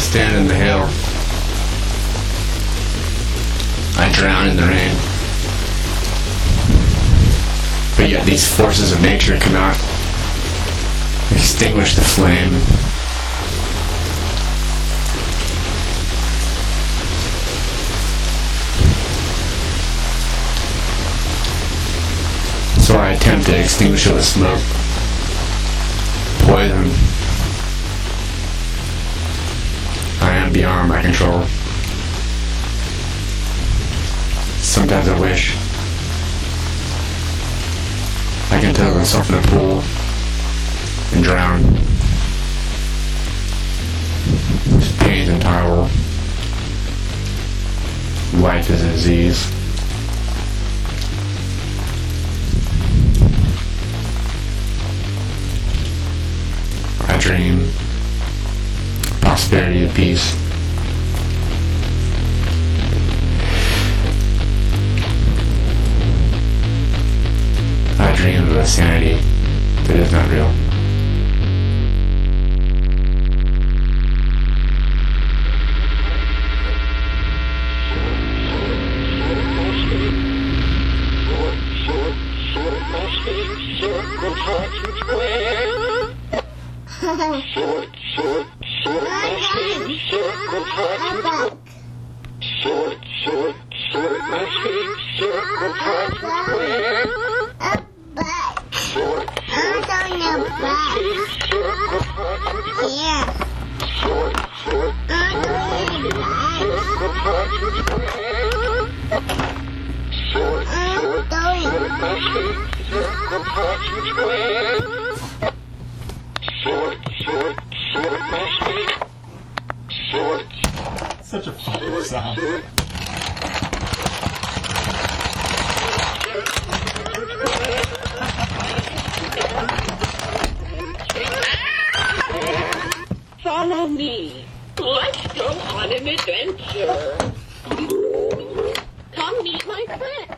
stand in the hail. I drown in the rain. But yet these forces of nature cannot extinguish the flame. So I attempt to extinguish it with smoke, poison. I am beyond my control. Sometimes I wish I can throw myself in a pool and drown. Pain is intolerable. Life is a disease. I dream prosperity and peace. I dream of a sanity that is not real. Such a funny sound. Follow me. Let's go on an adventure. Come meet my friend.